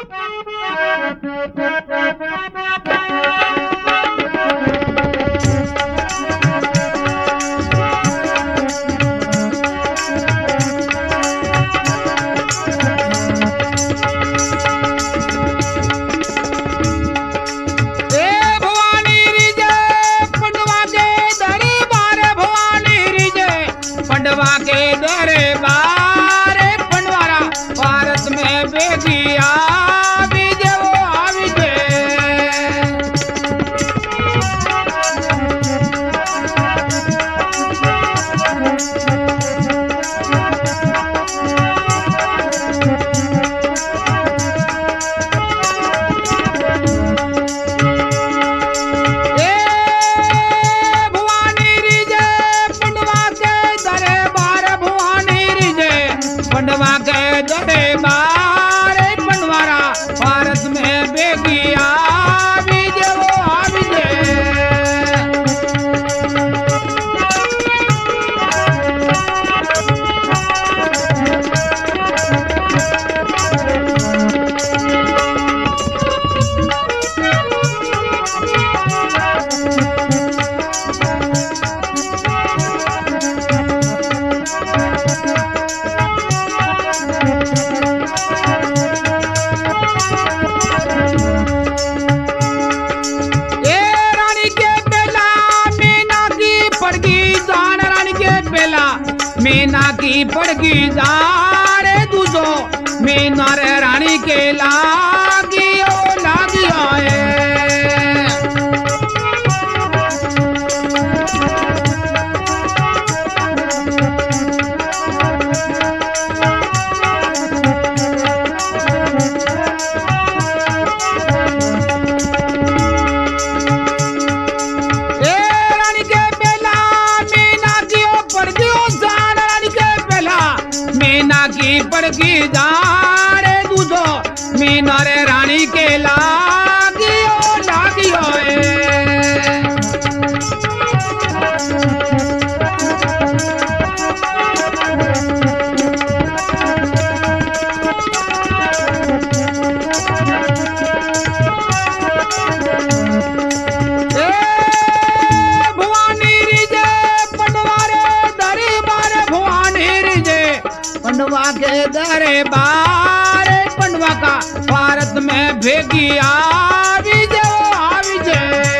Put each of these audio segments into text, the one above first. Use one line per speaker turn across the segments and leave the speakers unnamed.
मीना की पड़गी जारे दूजो मीना रे रानी के लागियो लागियो पड़गी जारे दूधो मीना रे रानी के लागियो लागियो भवानी रिजे पटवारे दरबार भवानी रिजे पंडवा के दरबार पंडवा का भारत में भेगी आवी जे आवी जे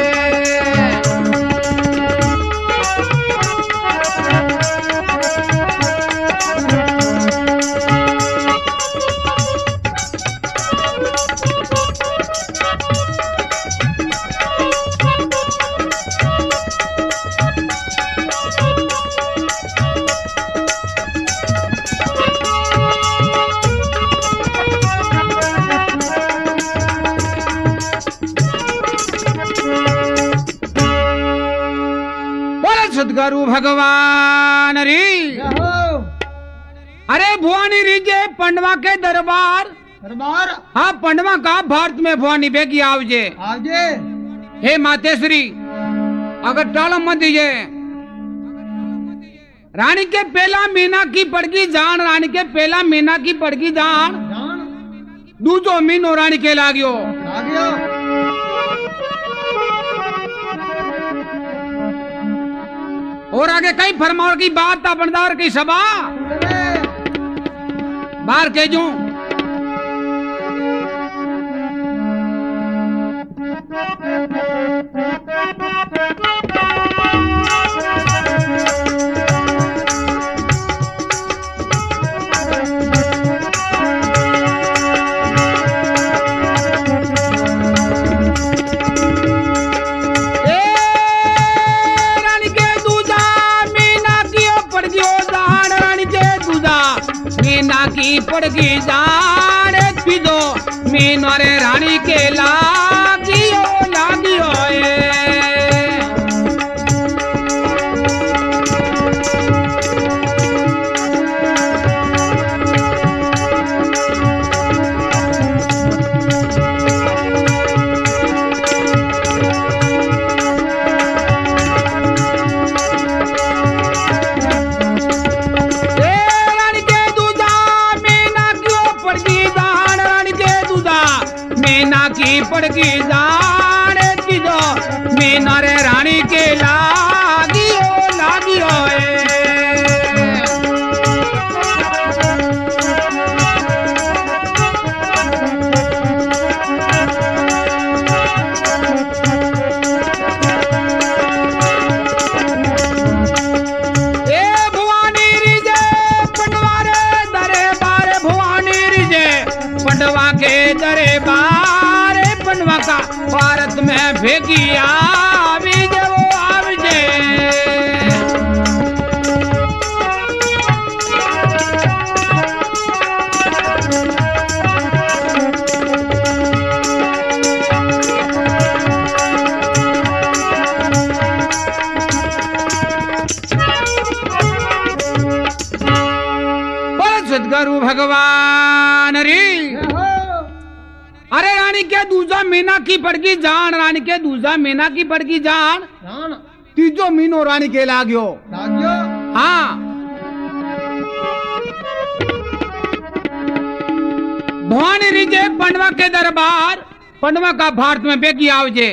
सदगुरु भगवान री अरे भवानी रीजे पंडवा के दरबार
दरबार
हाँ पंडवा का भारत में भवानी बेगी आवजे
आवजे
हे मातेश्वरी अगर टाला मत दीजिए रानी के पहला मीना की पड़गी जान रानी के पहला मीना की पड़गी जान दूजो मीनो रानी के लागियो और आगे कई फरमाओ की बात बंदार की सभा बाहर के जू की पड़गी जाने पीदो मीनो रे रानी के लागियो लागियो की पड़गी जान तीजो मीना रे रानी के लागियो भारत में भेगी आविजे वो आविजे सदगुरु भगवान री। अरे रानी के दूजा मीना की पड़गी जान, रानी के दूजा मीना की पड़गी जान, तीजो मीनो रानी के लाग्यो। हाँ भवानी रिजे पंडवा के दरबार, पंडवा का भारत में बेगी आवजे।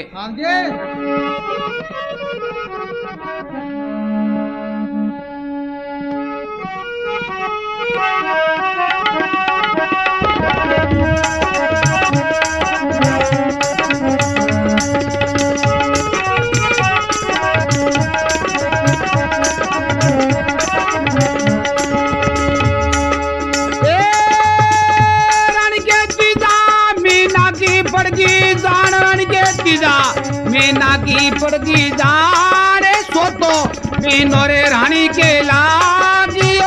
मीना की पड़गी जान सोतो मीनो रे रानी के लागियो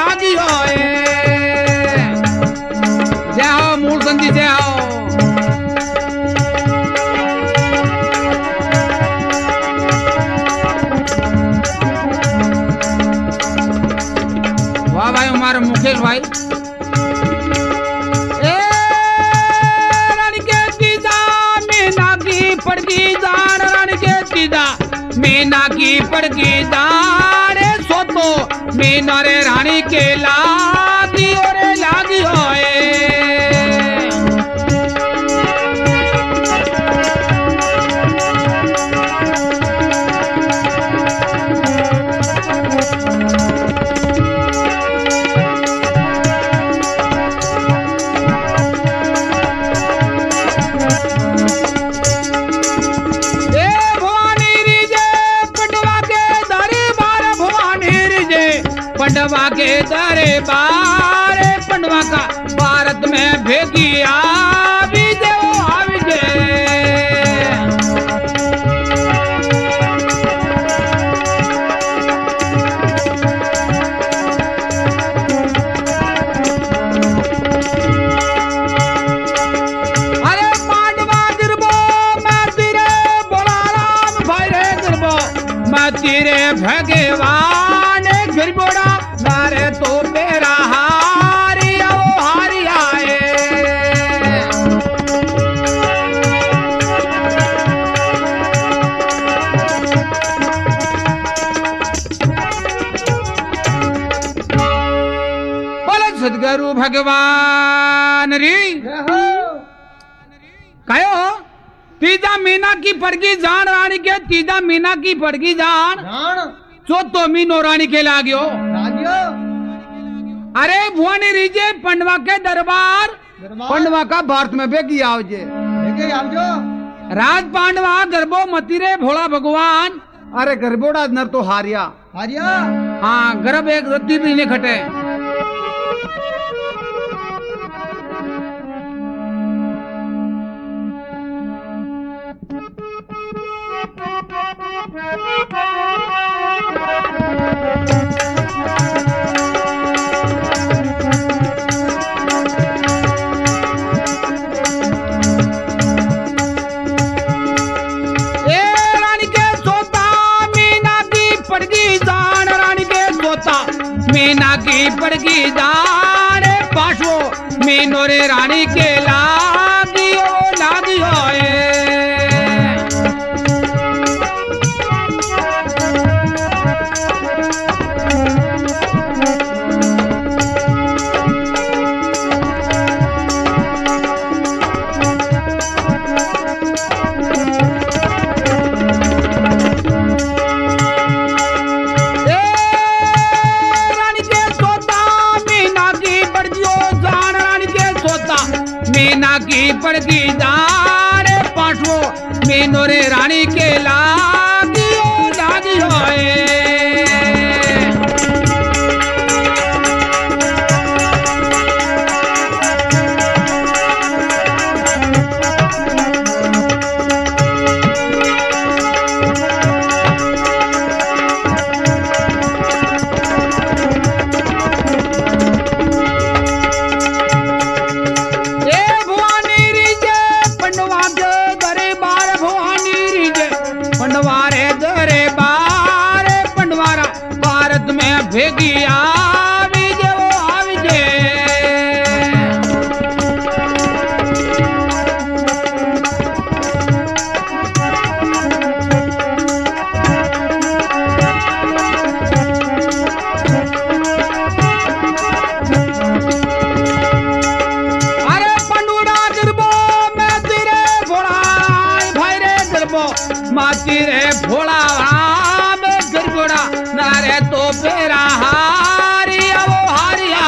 जय हो मूल संधि जय हो। वाह भाई हमारे मुकेश भाई। पड़गी जान रानी के तीजा मीना की पड़गी जान सोतो मीना रे रानी के लागियो पंडवा के दरबार, पंडवा का भारत में भेगी आविजे वो आविजे। अरे पांडवा गिरबो मैं तेरे बोला राम भाई रे गिरबो मैं तेरे भगवान गिरबोड़ा नारे तो मेरा हारिया वो हारी आए। बोले सदगुरु भगवान री। कहो तीजा मीना की पड़गी जान रानी के तीजा मीना की पड़गी जान चौथो मीनो रानी के लाग्यो। अरे भुवनी रिजे पंडवा के दरबार, पंडवा का भारत में बेगी आवजे। राज पांडवा गर्भो मतीरे भोला भगवान। अरे गर्भोड़ा नर तो हारिया हाँ गर्भ एक रत्ती भी नहीं खटे। मीना की पड़गी जान पाशो मीनो रे रानी के लागियो मीना की पड़की जान पांचवो मीनो रे रानी के लागियो लागियो भेगी आवी जे वो आवी जे अरे पंडुड़ा गिरबो मैं तेरे भोला भाई रे गिरबो माती रे भोला मैं गिरबोड़ा नारे तो फेरा हारिया वो हारिया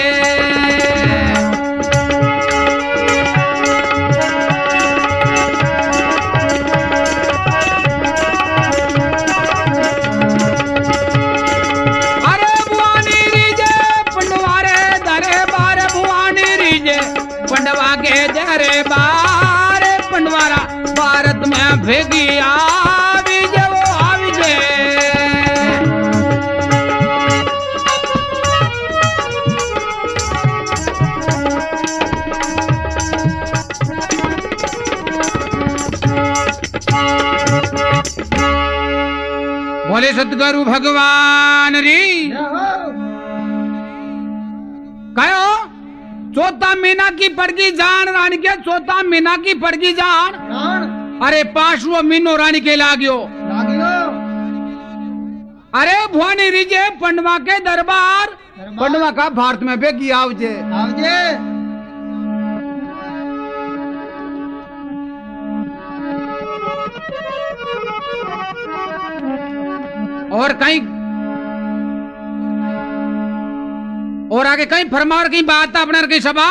अरे भुवानी रीजे पंडवारे दरे बार भुवानी रीजे पंडवा के दरे बार पंडवारा भारत में भेगी आवी जे वो आवी जे बोले सतगुरु भगवान री कहो चौथा मीना की पड़की जान रानी के चौथा मीना की पड़की जान अरे पांचवो मीनो रानी के लाग्यो अरे भुवानी रीजे पंडवा के दरबार पंडवा का भारत में बेगी आवजे आवजे और कहीं और आगे कहीं फरमा और कहीं बात अपना कहीं सभा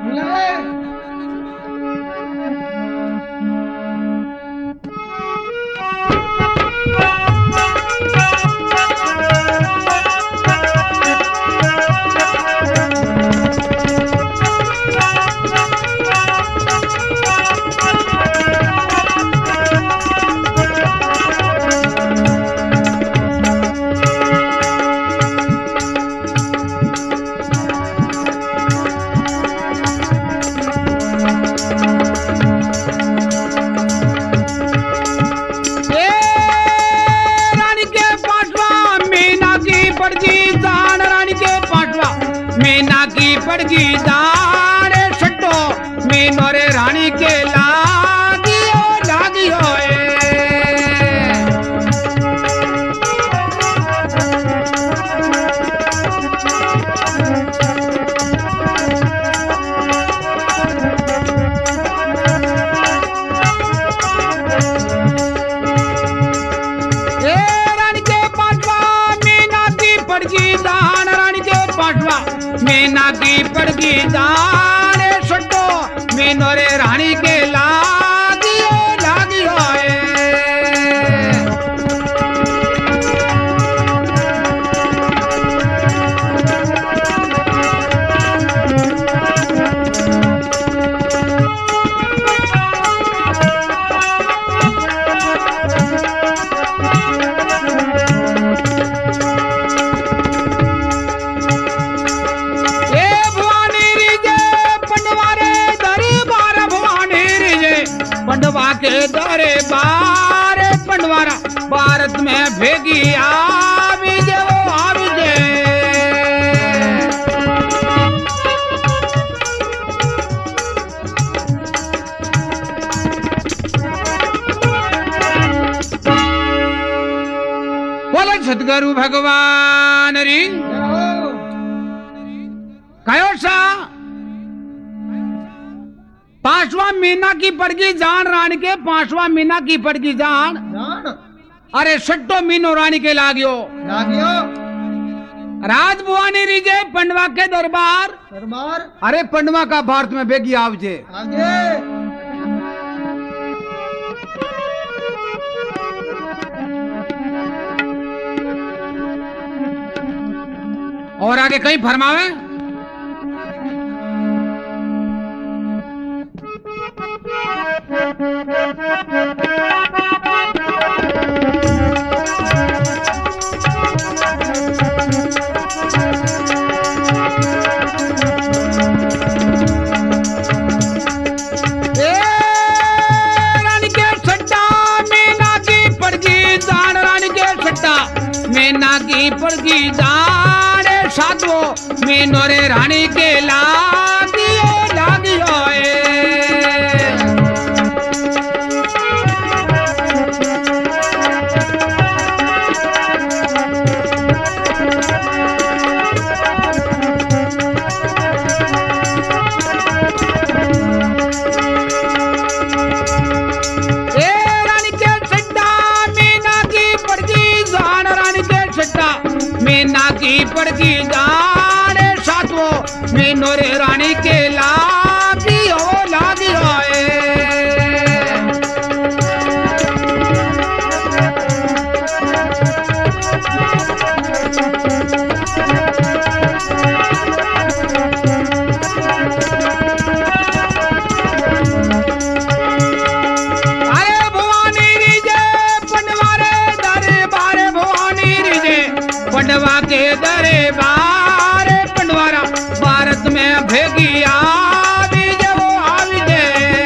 पड़गी जाने छटो मीनो रे रानी के लागियो लागियो रानी के पांचवा मीना की पड़गी जान रानी के पांचवा मीना की पड़की जाने छटो मीनो रे रानी के लागियो लागियो पंडवा के दरे बार पंडवारा भारत में भेगी आवी जे वो आवी जे बोले सतगुरु भगवान री कहो सा पांचवा मीना की पड़गी जान रानी के पांचवा मीना की पड़गी जान अरे छठो मीनो रानी के लागियो राज भुवानी रीजे पंडवा के दरबार
दरबार
अरे पंडवा का भारत में बेगी आवजे
आगे
और आगे कहीं फरमावे की पड़गी जाने साधो में नोरे रानी के लागियो लागियो मीना की पड़गी जाने साधो में नोरे रानी के लागियो लागियो पंडवा के दरबार पंडवारा भारत में भेगी आवी जब आवी जे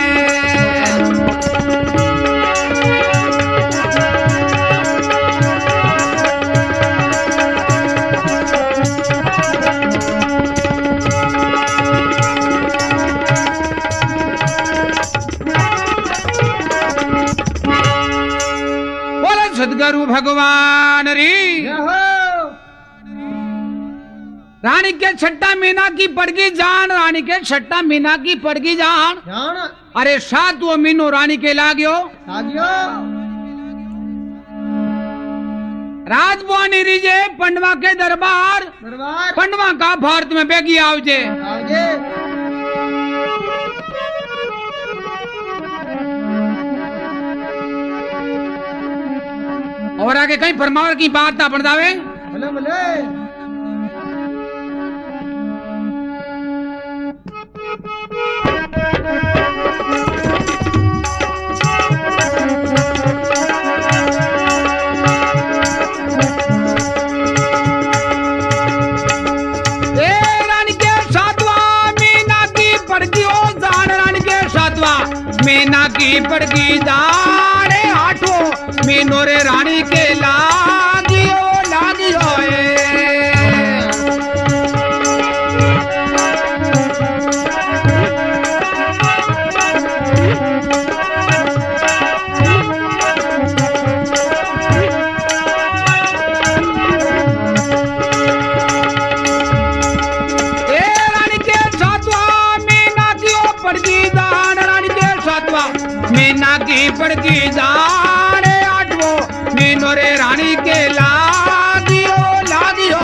बोले सदगुरु भगवान री रानी के छट्टा मीना की पड़गी जान रानी के छट्टा मीना की पड़गी जान अरे सात वो मीनो रानी के लाग्यो राजभुवानी रीजे पंडवा के दरबार पंडवा का भारत में बेगी आवजे और आगे कहीं फरमावर की बात ना बढ़ावे
भले भले
मीना की पड़गी जाने आठो में नोरे रानी के लागियो लागियो मीना की पड़गी जाने आठवो मीनो रे रानी के लागियो लागियो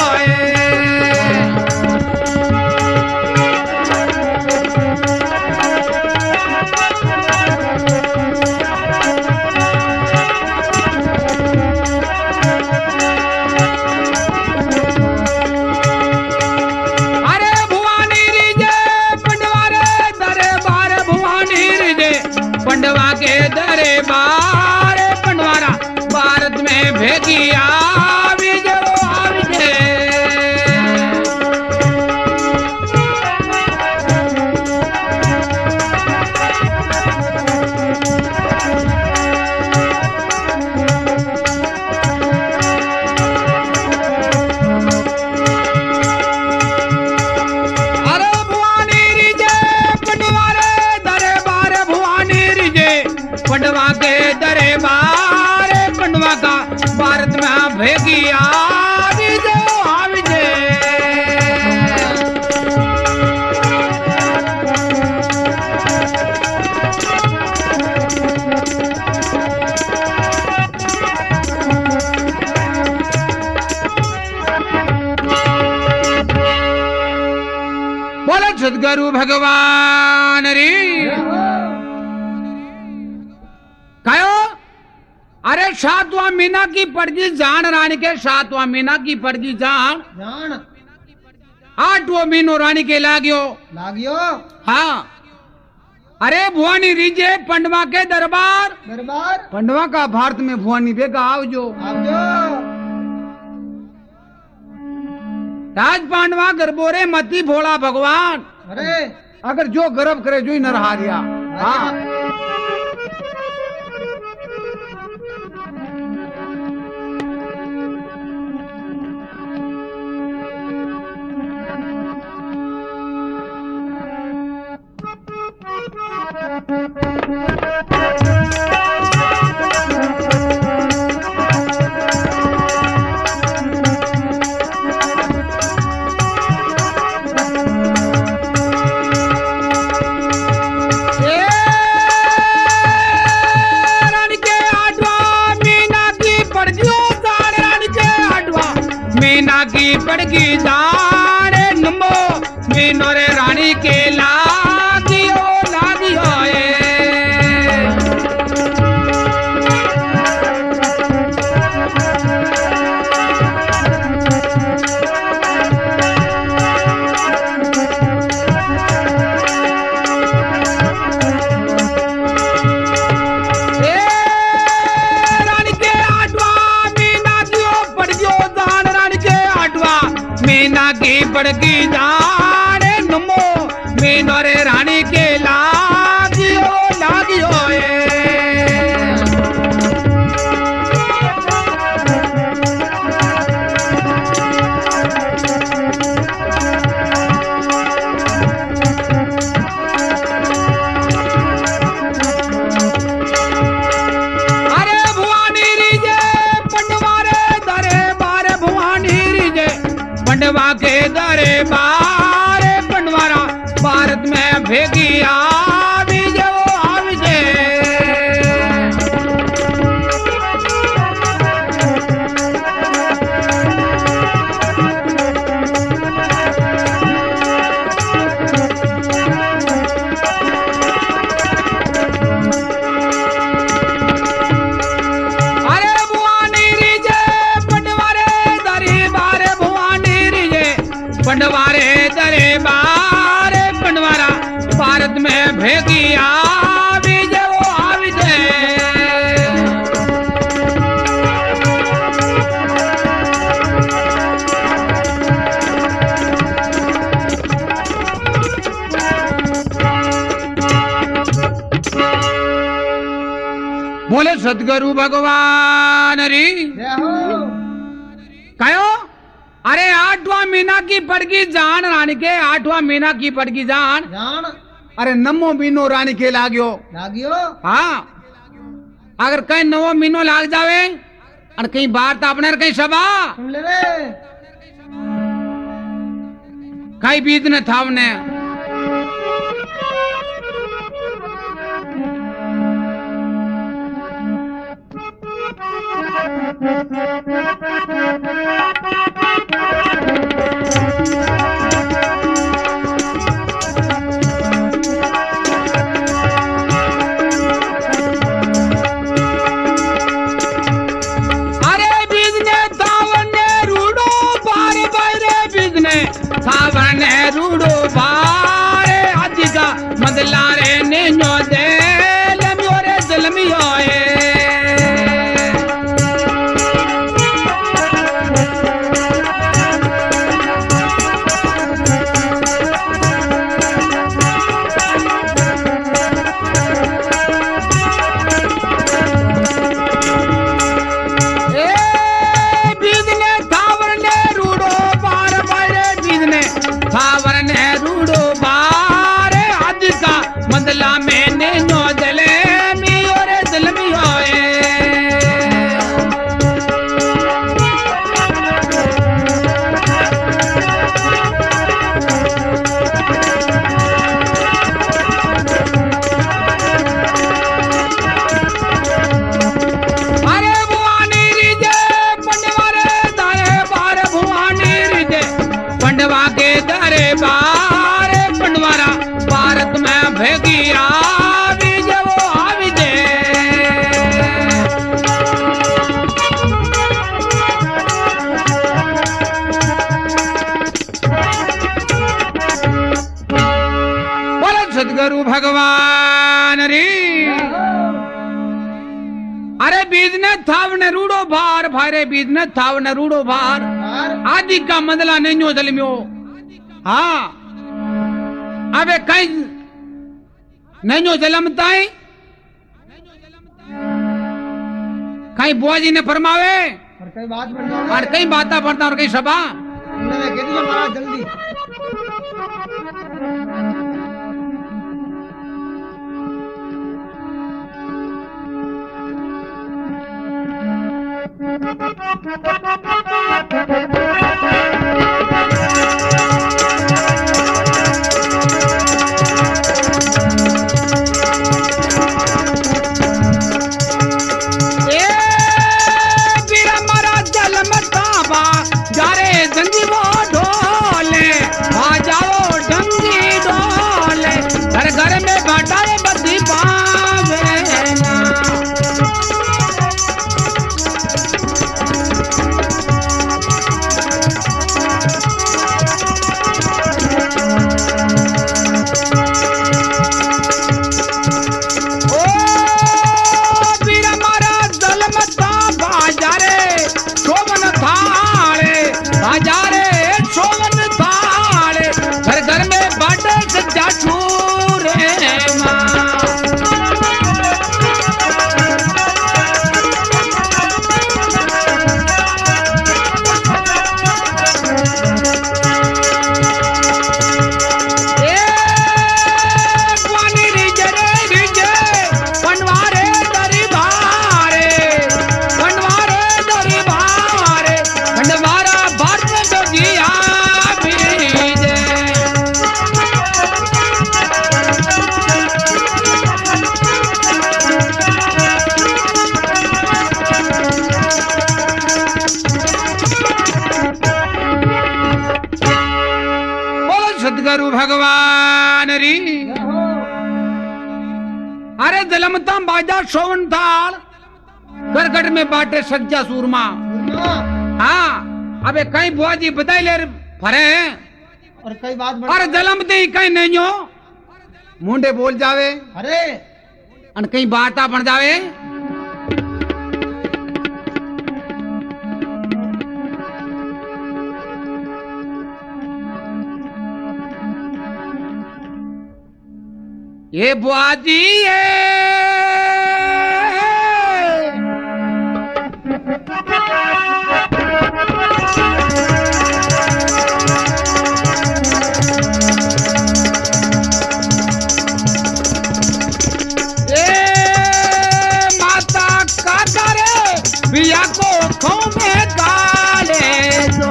अरे भुवानी रीजे पंडवारे दरबार भुवानी रीजे पंडवा के दरबार पंडवारा भारत में भेगी आवी जो आवी जे अरे भुवानी रीजे पंडवारे दरबार भुवानी रीजे पंडवा के दरबार पंडवा का भारत में भेगी आवी जो आवी जे अरे सातवां महीना की पड़गी जान रानी के, सातवां महीना की पड़गी जान
जान।
आठवां महीनो रानी के लाग्यो
लाग्यो।
हाँ। अरे भुवानी रीजे पंडवा के दरबार,
दरबार
पंडवा का भारत में भुवानी बेगा आवजो
आवजो।
राज पांडवा गर्भोरे मती भोला भगवान।
अरे
अगर जो गर्व करे जो ही नर हारिया। हाँ। पड़गी जान नमो मीनो रे रानी के लागियो लागियो पड़गी जाने नमो मीनो रे रानी के लागियो लागियो अरे भुवानी रीजे पंडवा रे दरे बारे भुवानी रीजे पंडवा के दरे बारे पंडवारा भारत में भेगी आवी जो आवी जे अरे भुवानी रीजे पंडवा रे दरे बारे भुवानी रीजे पंडवारे दरे बारे पंडवारा भारत में भेगी आवी जे वो आवी जे बोले सदगुरु भगवान री
जय हो।
कहो। अरे आठवां महीना की पड़गी जान रानी के, आठवां महीना की पड़गी जान
जान।
अरे नवो महीनो रानी के लाग्यो
लाग्यो।
हाँ। अगर कहीं नवो महीनो लाग जावे और कहीं बाहर तो अपने कहीं सभा
सुन ले रे।
कहीं बीत न थावने सावने रूडो बारे अधिका मदलारे ने नो दे लम्योरे जलमियोए बदला मैंने नो जले मी और जलमी होए अरे भुवानी रीजे पंडवा रे दारे बार भुवानी रीजे पंडवा के दारे बार पंडवारा भारत में भेगी आवी जे वो आवी जे भगवान री। अरे बीज ने थाव ने रूड़ो भार भारे बीज ने थाव ने रूड़ो भार आदि का मंदला नहीं जलम्यो। हाँ अबे कहीं नहीं जलमता है कहीं बुआ जी ने फरमावे
और कई बात बढ़ता
और कई बाता पढ़ता और कई सभा
उन्होंने कह दिया महाराज जल्दी।
सदगुरु भगवान री। अरे जलमता बाजा सोवन थाल करकट में बाटे सज्जा सूरमा। हाँ अबे कई बुआ जी बताई ले फरे
और कई बात
अरे जलमते ही कहीं नहीं हो मुंडे बोल जावे
अरे
अन कई बाता बन जावे। ये बुआ जी माता का करे बिया को खो में गाले दो।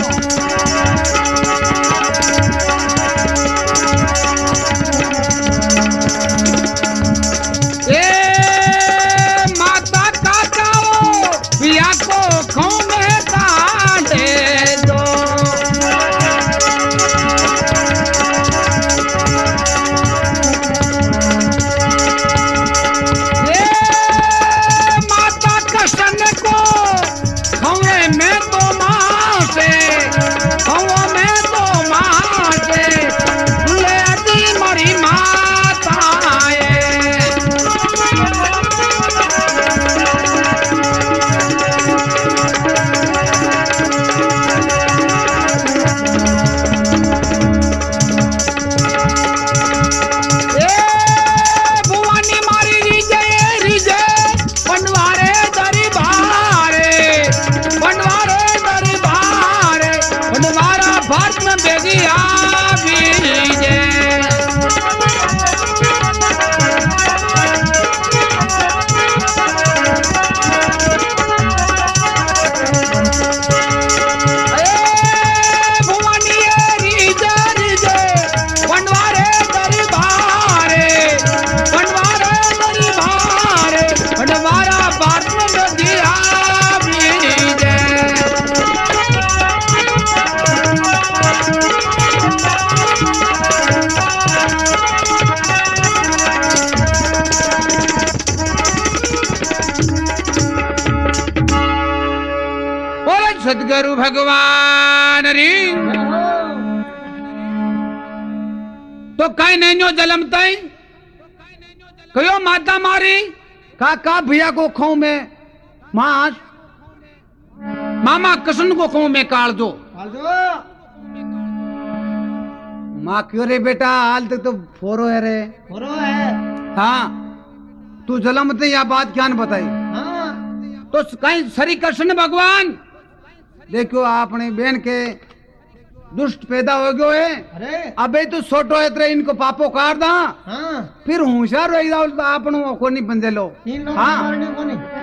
सदगुरु भगवान री। तो कहीं नहीं जो जलमता कहो माता मारी का भैया को खाऊं में मांस, मामा कृष्ण को खाऊं में काल दो।
काल दो।
माँ क्यों रे बेटा, हाल तक तो फोरो है रे।
फोरो है।
हाँ तू जलम ते यह बात क्या न बताई।
हाँ।
तो कहीं श्री कृष्ण भगवान देखो आपने बहन के दुष्ट पैदा हो गयो है।
अरे
अबे तो छोटो है तेरे इनको पापो काट दा।
हाँ।
फिर होशियार रही जाओ आपनो को नहीं बंदे लो।
तीन लोग
हाँ
मारने को नहीं।